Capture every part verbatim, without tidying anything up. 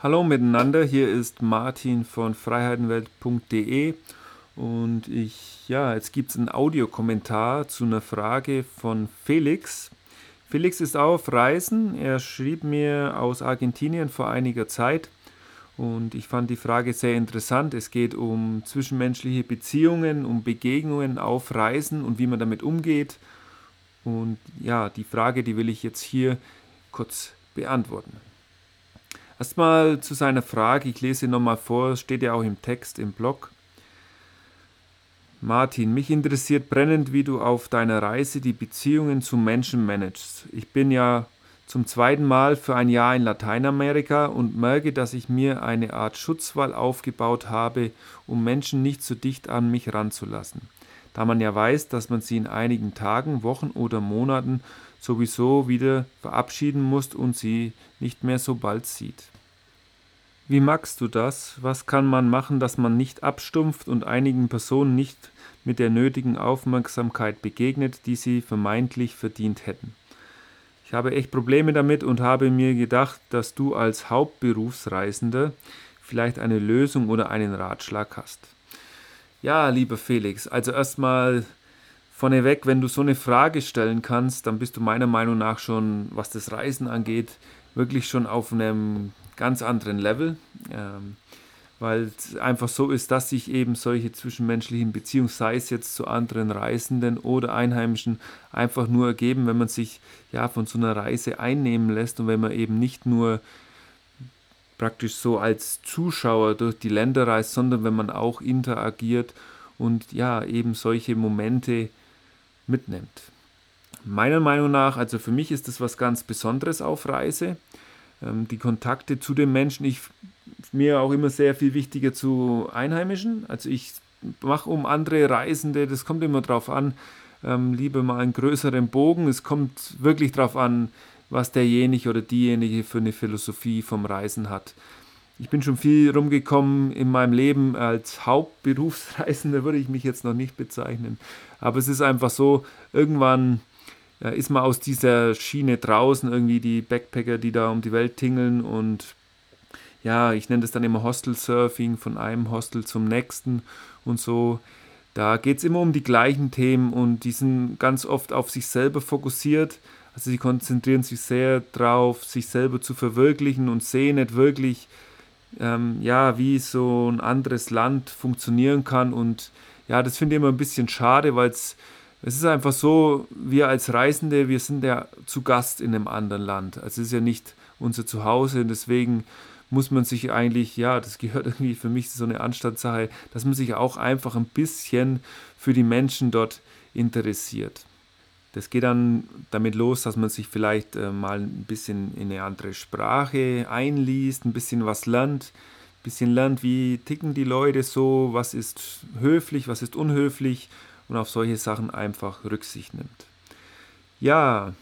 Hallo miteinander, hier ist Martin von freiheitenwelt punkt de und ich, ja, jetzt gibt es einen Audiokommentar zu einer Frage von Felix. Felix ist auch auf Reisen, er schrieb mir aus Argentinien vor einiger Zeit und ich fand die Frage sehr interessant. Es geht um zwischenmenschliche Beziehungen, um Begegnungen auf Reisen und wie man damit umgeht. Und ja, die Frage, die will ich jetzt hier kurz beantworten. Erstmal zu seiner Frage, ich lese nochmal vor, steht ja auch im Text im Blog. Martin, mich interessiert brennend, wie du auf deiner Reise die Beziehungen zu Menschen managst. Ich bin ja zum zweiten Mal für ein Jahr in Lateinamerika und merke, dass ich mir eine Art Schutzwall aufgebaut habe, um Menschen nicht so dicht an mich ranzulassen. Da man ja weiß, dass man sie in einigen Tagen, Wochen oder Monaten sowieso wieder verabschieden muss und sie nicht mehr so bald sieht. Wie magst du das? Was kann man machen, dass man nicht abstumpft und einigen Personen nicht mit der nötigen Aufmerksamkeit begegnet, die sie vermeintlich verdient hätten? Ich habe echt Probleme damit und habe mir gedacht, dass du als Hauptberufsreisender vielleicht eine Lösung oder einen Ratschlag hast. Ja, lieber Felix, also erstmal vorneweg, wenn du so eine Frage stellen kannst, dann bist du meiner Meinung nach schon, was das Reisen angeht, wirklich schon auf einem ganz anderen Level, ähm, weil es einfach so ist, dass sich eben solche zwischenmenschlichen Beziehungen, sei es jetzt zu anderen Reisenden oder Einheimischen, einfach nur ergeben, wenn man sich ja von so einer Reise einnehmen lässt und wenn man eben nicht nur praktisch so als Zuschauer durch die Länder reist, sondern wenn man auch interagiert und ja eben solche Momente mitnimmt. Meiner Meinung nach, also für mich ist das was ganz Besonderes auf Reise. Ähm, die Kontakte zu den Menschen, ich mir auch immer sehr viel wichtiger zu Einheimischen. Also ich mache um andere Reisende, das kommt immer drauf an, ähm, lieber mal einen größeren Bogen. Es kommt wirklich drauf an, was derjenige oder diejenige für eine Philosophie vom Reisen hat. Ich bin schon viel rumgekommen in meinem Leben. Als Hauptberufsreisender würde ich mich jetzt noch nicht bezeichnen. Aber es ist einfach so, irgendwann ja, ist man aus dieser Schiene draußen, irgendwie die Backpacker, die da um die Welt tingeln und ja, ich nenne das dann immer Hostel-Surfing, von einem Hostel zum nächsten und so. Da geht es immer um die gleichen Themen und die sind ganz oft auf sich selber fokussiert. Also sie konzentrieren sich sehr darauf, sich selber zu verwirklichen und sehen nicht wirklich, ähm, ja, wie so ein anderes Land funktionieren kann. Und ja, das finde ich immer ein bisschen schade, weil es es ist einfach so, wir als Reisende, wir sind ja zu Gast in einem anderen Land. Also es ist ja nicht unser Zuhause und deswegen muss man sich eigentlich, ja, das gehört irgendwie für mich so eine Anstandssache, dass man sich auch einfach ein bisschen für die Menschen dort interessiert. Das geht dann damit los, dass man sich vielleicht äh, mal ein bisschen in eine andere Sprache einliest, ein bisschen was lernt, ein bisschen lernt, wie ticken die Leute so, was ist höflich, was ist unhöflich und auf solche Sachen einfach Rücksicht nimmt. Ja,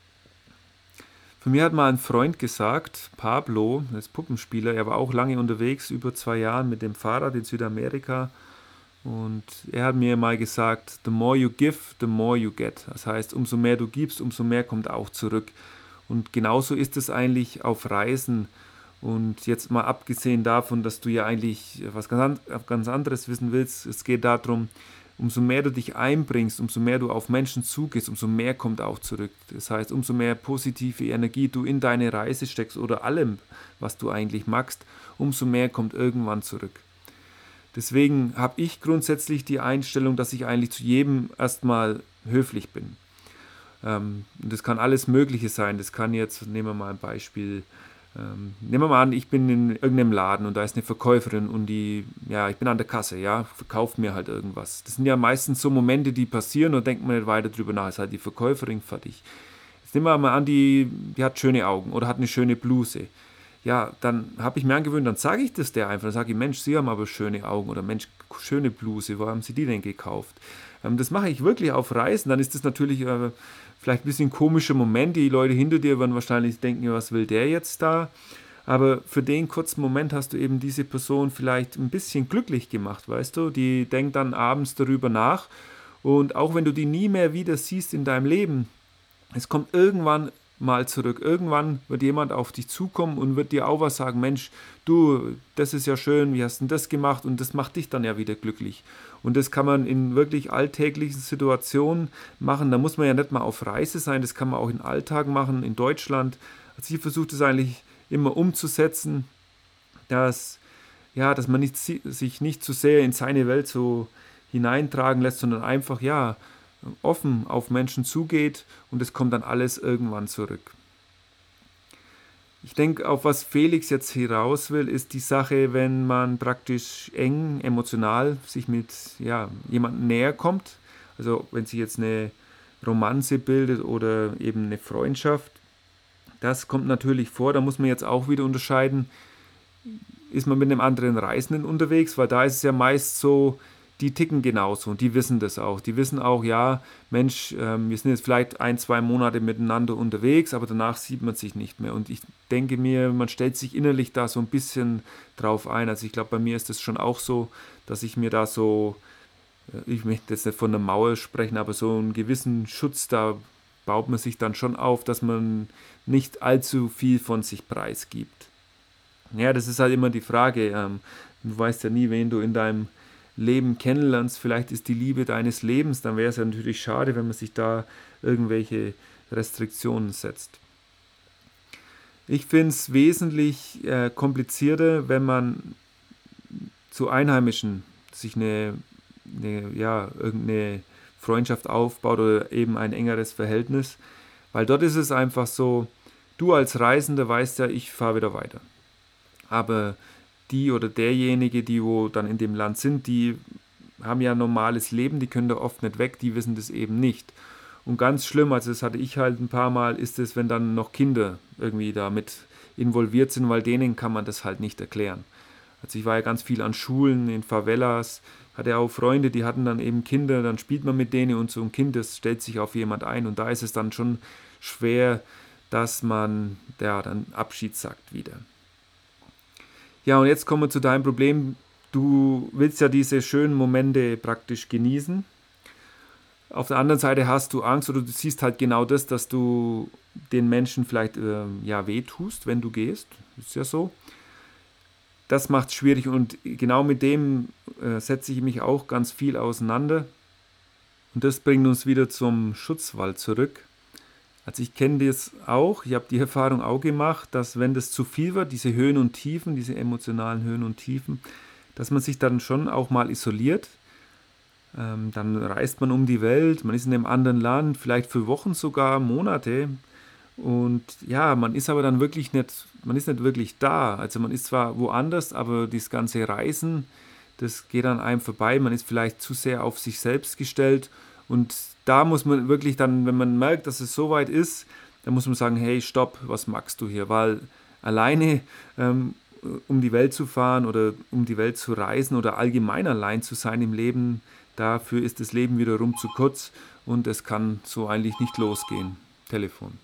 für mich hat mal ein Freund gesagt, Pablo, das Puppenspieler, er war auch lange unterwegs, über zwei Jahre mit dem Fahrrad in Südamerika. Und er hat mir mal gesagt, the more you give, the more you get. Das heißt, umso mehr du gibst, umso mehr kommt auch zurück. Und genauso ist es eigentlich auf Reisen. Und jetzt mal abgesehen davon, dass du ja eigentlich was ganz, ganz anderes wissen willst, es geht darum, umso mehr du dich einbringst, umso mehr du auf Menschen zugehst, umso mehr kommt auch zurück. Das heißt, umso mehr positive Energie du in deine Reise steckst oder allem, was du eigentlich magst, umso mehr kommt irgendwann zurück. Deswegen habe ich grundsätzlich die Einstellung, dass ich eigentlich zu jedem erstmal höflich bin. Ähm, das kann alles Mögliche sein. Das kann jetzt, nehmen wir mal ein Beispiel, ähm, nehmen wir mal an, ich bin in irgendeinem Laden und da ist eine Verkäuferin und die, ja, ich bin an der Kasse, ja, verkauft mir halt irgendwas. Das sind ja meistens so Momente, die passieren und denkt man nicht weiter drüber nach. Ist halt die Verkäuferin fertig. Jetzt nehmen wir mal an, die, die hat schöne Augen oder hat eine schöne Bluse. Ja, dann habe ich mir angewöhnt, dann sage ich das der einfach. Dann sage ich, Mensch, Sie haben aber schöne Augen oder Mensch, schöne Bluse, wo haben Sie die denn gekauft? Ähm, das mache ich wirklich auf Reisen. Dann ist das natürlich äh, vielleicht ein bisschen ein komischer Moment. Die Leute hinter dir werden wahrscheinlich denken, was will der jetzt da? Aber für den kurzen Moment hast du eben diese Person vielleicht ein bisschen glücklich gemacht, weißt du? Die denkt dann abends darüber nach. Und auch wenn du die nie mehr wieder siehst in deinem Leben, es kommt irgendwann mal zurück. Irgendwann wird jemand auf dich zukommen und wird dir auch was sagen, Mensch, du, das ist ja schön, wie hast du denn das gemacht? Und das macht dich dann ja wieder glücklich. Und das kann man in wirklich alltäglichen Situationen machen. Da muss man ja nicht mal auf Reise sein, das kann man auch in Alltag machen, in Deutschland. Also ich versuche das eigentlich immer umzusetzen, dass, ja, dass man nicht, sich nicht zu sehr in seine Welt so hineintragen lässt, sondern einfach, ja, offen auf Menschen zugeht und es kommt dann alles irgendwann zurück. Ich denke, auf was Felix jetzt hinaus will, ist die Sache, wenn man praktisch eng emotional sich mit ja, jemandem näher kommt. Also wenn sich jetzt eine Romanze bildet oder eben eine Freundschaft. Das kommt natürlich vor, da muss man jetzt auch wieder unterscheiden, ist man mit einem anderen Reisenden unterwegs, weil da ist es ja meist so, die ticken genauso und die wissen das auch. Die wissen auch, ja, Mensch, ähm, wir sind jetzt vielleicht ein, zwei Monate miteinander unterwegs, aber danach sieht man sich nicht mehr. Und ich denke mir, man stellt sich innerlich da so ein bisschen drauf ein. Also ich glaube, bei mir ist das schon auch so, dass ich mir da so, äh, ich möchte jetzt nicht von einer Mauer sprechen, aber so einen gewissen Schutz, da baut man sich dann schon auf, dass man nicht allzu viel von sich preisgibt. Ja, das ist halt immer die Frage. Ähm, du weißt ja nie, wen du in deinem Leben kennenlernst, vielleicht ist die Liebe deines Lebens, dann wäre es ja natürlich schade, wenn man sich da irgendwelche Restriktionen setzt. Ich finde es wesentlich äh, komplizierter, wenn man zu Einheimischen sich eine, eine, ja, irgendeine Freundschaft aufbaut oder eben ein engeres Verhältnis, weil dort ist es einfach so, du als Reisender weißt ja, ich fahre wieder weiter. Aber die oder derjenige, die wo dann in dem Land sind, die haben ja ein normales Leben, die können da oft nicht weg, die wissen das eben nicht. Und ganz schlimm, also das hatte ich halt ein paar Mal, ist es, wenn dann noch Kinder irgendwie damit involviert sind, weil denen kann man das halt nicht erklären. Also ich war ja ganz viel an Schulen, in Favelas, hatte auch Freunde, die hatten dann eben Kinder, dann spielt man mit denen und so ein Kind, das stellt sich auf jemand ein und da ist es dann schon schwer, dass man ja, dann Abschied sagt wieder. Ja, und jetzt kommen wir zu deinem Problem. Du willst ja diese schönen Momente praktisch genießen. Auf der anderen Seite hast du Angst oder du siehst halt genau das, dass du den Menschen vielleicht äh, ja, wehtust, wenn du gehst. Ist ja so. Das macht es schwierig und genau mit dem äh, setze ich mich auch ganz viel auseinander. Und das bringt uns wieder zum Schutzwall zurück. Also ich kenne das auch, ich habe die Erfahrung auch gemacht, dass wenn das zu viel wird, diese Höhen und Tiefen, diese emotionalen Höhen und Tiefen, dass man sich dann schon auch mal isoliert. Ähm, dann reist man um die Welt, man ist in einem anderen Land, vielleicht für Wochen sogar, Monate. Und ja, man ist aber dann wirklich nicht, man ist nicht wirklich da. Also man ist zwar woanders, aber das ganze Reisen, das geht an einem vorbei. Man ist vielleicht zu sehr auf sich selbst gestellt und da muss man wirklich dann, wenn man merkt, dass es so weit ist, dann muss man sagen, hey, stopp, was magst du hier? Weil alleine ähm, um die Welt zu fahren oder um die Welt zu reisen oder allgemein allein zu sein im Leben, dafür ist das Leben wiederum zu kurz und es kann so eigentlich nicht losgehen. Telefon.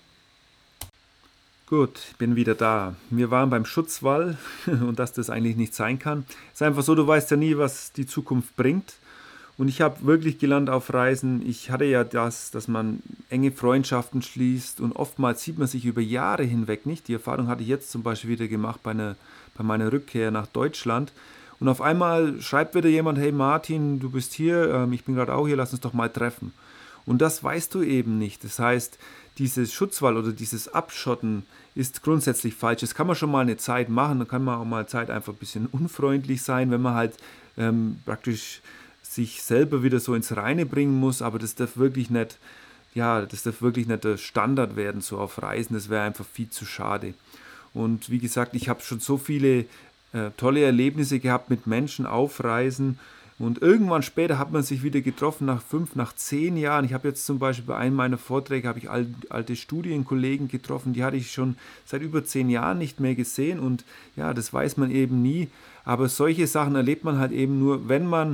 Gut, ich bin wieder da. Wir waren beim Schutzwall und dass das eigentlich nicht sein kann. Es ist einfach so, du weißt ja nie, was die Zukunft bringt. Und ich habe wirklich gelernt auf Reisen, ich hatte ja das, dass man enge Freundschaften schließt und oftmals sieht man sich über Jahre hinweg nicht. Die Erfahrung hatte ich jetzt zum Beispiel wieder gemacht bei, einer, bei meiner Rückkehr nach Deutschland. Und auf einmal schreibt wieder jemand, hey Martin, du bist hier, ähm, ich bin gerade auch hier, lass uns doch mal treffen. Und das weißt du eben nicht. Das heißt, dieses Schutzwall oder dieses Abschotten ist grundsätzlich falsch. Das kann man schon mal eine Zeit machen, dann kann man auch mal eine Zeit einfach ein bisschen unfreundlich sein, wenn man halt ähm, praktisch sich selber wieder so ins Reine bringen muss, aber das darf wirklich nicht, ja, das darf wirklich nicht der Standard werden, so auf Reisen, das wäre einfach viel zu schade. Und wie gesagt, ich habe schon so viele äh, tolle Erlebnisse gehabt mit Menschen auf Reisen und irgendwann später hat man sich wieder getroffen, nach fünf, nach zehn Jahren. Ich habe jetzt zum Beispiel bei einem meiner Vorträge habe ich alte Studienkollegen getroffen, die hatte ich schon seit über zehn Jahren nicht mehr gesehen und ja, das weiß man eben nie, aber solche Sachen erlebt man halt eben nur, wenn man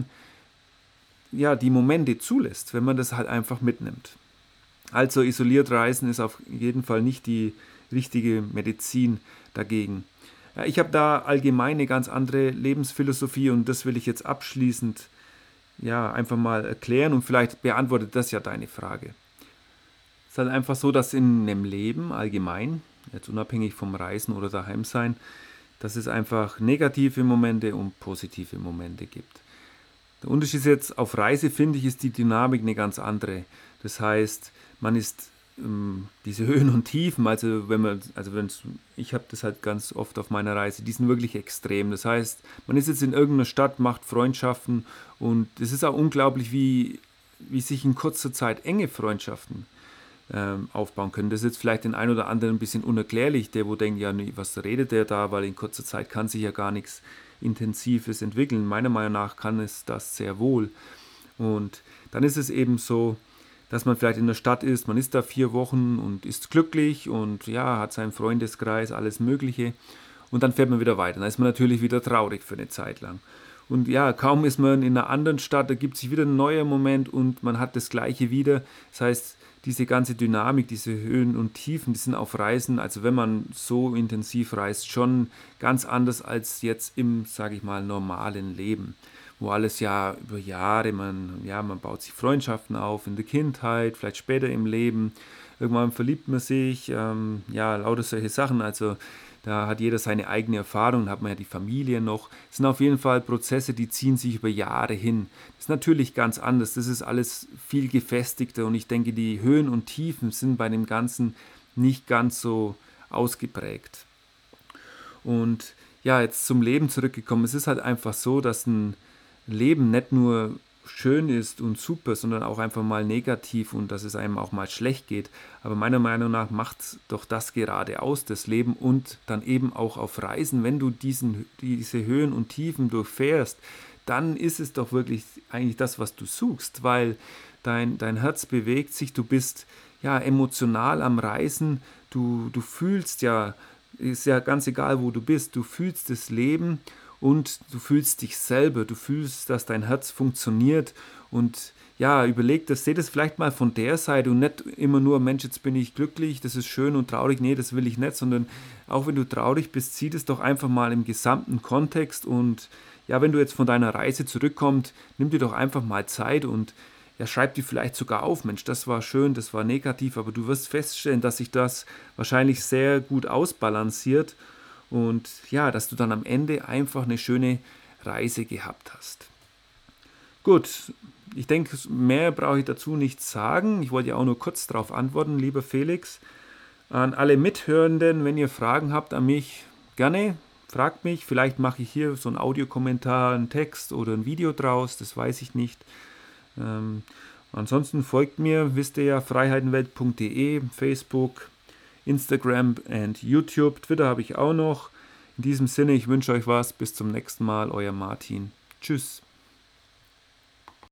ja, die Momente zulässt, wenn man das halt einfach mitnimmt. Also isoliert reisen ist auf jeden Fall nicht die richtige Medizin dagegen. Ja, ich habe da allgemein eine ganz andere Lebensphilosophie und das will ich jetzt abschließend ja, einfach mal erklären und vielleicht beantwortet das ja deine Frage. Das ist halt einfach so, dass in einem Leben allgemein, jetzt unabhängig vom Reisen oder daheim sein, dass es einfach negative Momente und positive Momente gibt. Der Unterschied jetzt auf Reise, finde ich, ist die Dynamik eine ganz andere. Das heißt, man ist ähm, diese Höhen und Tiefen, also wenn man, also wenn ich habe das halt ganz oft auf meiner Reise, die sind wirklich extrem. Das heißt, man ist jetzt in irgendeiner Stadt, macht Freundschaften und es ist auch unglaublich, wie, wie sich in kurzer Zeit enge Freundschaften ähm, aufbauen können. Das ist jetzt vielleicht den einen oder anderen ein bisschen unerklärlich, der wo denkt, ja, nee, was redet der da, weil in kurzer Zeit kann sich ja gar nichts Intensives entwickeln. Meiner Meinung nach kann es das sehr wohl. Und dann ist es eben so, dass man vielleicht in der Stadt ist, man ist da vier Wochen und ist glücklich und ja, hat seinen Freundeskreis, alles Mögliche. Und dann fährt man wieder weiter. Dann ist man natürlich wieder traurig für eine Zeit lang. Und ja, kaum ist man in einer anderen Stadt, da gibt sich wieder ein neuer Moment und man hat das Gleiche wieder. Das heißt, diese ganze Dynamik, diese Höhen und Tiefen, die sind auf Reisen, also wenn man so intensiv reist, schon ganz anders als jetzt im, sage ich mal, normalen Leben, wo alles ja über Jahre, man, ja, man baut sich Freundschaften auf in der Kindheit, vielleicht später im Leben, irgendwann verliebt man sich, ähm, ja, lauter solche Sachen, also da hat jeder seine eigene Erfahrung, hat man ja die Familie noch. Das sind auf jeden Fall Prozesse, die ziehen sich über Jahre hin. Das ist natürlich ganz anders, das ist alles viel gefestigter und ich denke, die Höhen und Tiefen sind bei dem Ganzen nicht ganz so ausgeprägt. Und ja, jetzt zum Leben zurückgekommen. Es ist halt einfach so, dass ein Leben nicht nur schön ist und super, sondern auch einfach mal negativ und dass es einem auch mal schlecht geht. Aber meiner Meinung nach macht doch das gerade aus, das Leben und dann eben auch auf Reisen, wenn du diesen, diese Höhen und Tiefen durchfährst, dann ist es doch wirklich eigentlich das, was du suchst, weil dein, dein Herz bewegt sich, du bist ja emotional am Reisen, du, du fühlst ja, ist ja ganz egal, wo du bist, du fühlst das Leben und du fühlst dich selber, du fühlst, dass dein Herz funktioniert und ja, überleg das, seh das vielleicht mal von der Seite und nicht immer nur, Mensch, jetzt bin ich glücklich, das ist schön und traurig, nee, das will ich nicht, sondern auch wenn du traurig bist, sieh das doch einfach mal im gesamten Kontext und ja, wenn du jetzt von deiner Reise zurückkommst, nimm dir doch einfach mal Zeit und ja, schreib dir vielleicht sogar auf, Mensch, das war schön, das war negativ, aber du wirst feststellen, dass sich das wahrscheinlich sehr gut ausbalanciert und ja, dass du dann am Ende einfach eine schöne Reise gehabt hast. Gut, ich denke, mehr brauche ich dazu nicht sagen. Ich wollte ja auch nur kurz darauf antworten, lieber Felix. An alle Mithörenden, wenn ihr Fragen habt an mich, gerne, fragt mich. Vielleicht mache ich hier so einen Audiokommentar, einen Text oder ein Video draus, das weiß ich nicht. Ähm, ansonsten folgt mir, wisst ihr ja, freiheitenwelt punkt de, Facebook, Instagram und YouTube. Twitter habe ich auch noch. In diesem Sinne, ich wünsche euch was. Bis zum nächsten Mal. Euer Martin. Tschüss.